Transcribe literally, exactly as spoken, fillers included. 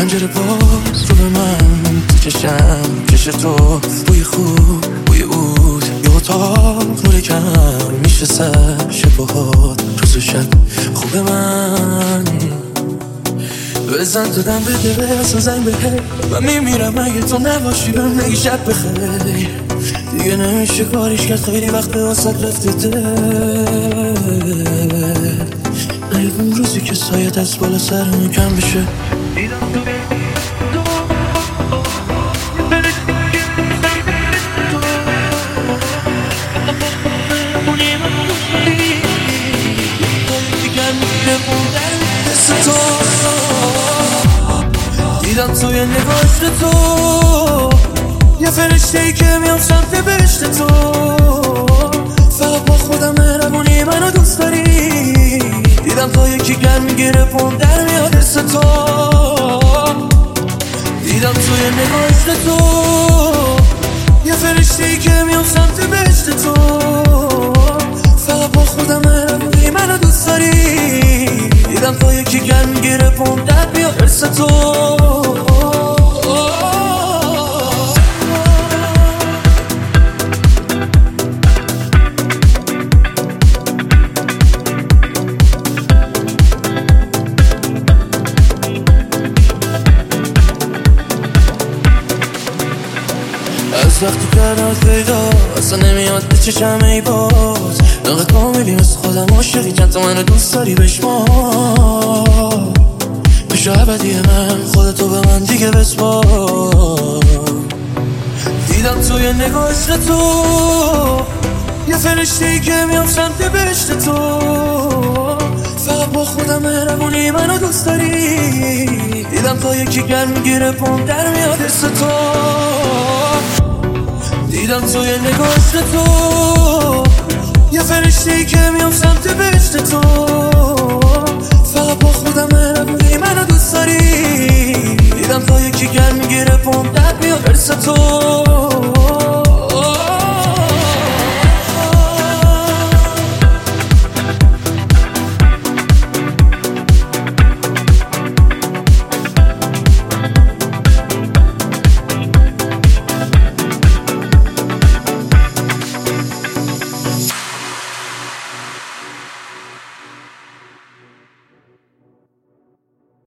پنجره باز رو به من تو چشم کش تو، بوی خوب بوی عود یه اتاق نور کم میشه سر شبهات روز و شب خوب من بزن تو دم بده به اصلا زنگ بهه و میمیرم اگه تو نباشی بهم نگی شب بخیر دیگه نمیشه کاریش کرد خیلی وقت واسط رفته دل نیاد اون روزی که سایت از بالا سرمون کم بشه دیدم توی نگاشت تو یه فرشته‌ای که میام سمت بهشت تو فقط با خودم مهربونی منو دوست داری دیدم تا یکی گرم میگیره پام در میاد حس تو دیدم توی نگاشت تو یه فرشته‌ای که میام سمت بهشت تو فقط با خودم مهربونی منو دوست داری دیدم تا یکی گرم میگیره پام در میاد حس تو از وقتی کردم پیدا اصلا نمیاد به چشم ای باز نقد کاملی مثل خودم عاشقی چند تا منو دوست داری بشمار بشو عبدی من خودتو به من دیگه بسپار دیدم توی نگاشت تو یه فرشته‌ای که میام سمت بهشت تو فقط با خودم مهربونی منو دوست داری دیدم تا یکی گرم میگیره پام در میاد حس تو دیدم توی نگاشت تو یه فرشته‌ای که میام سمت بهشت تو فقط با خودم مهربونی منو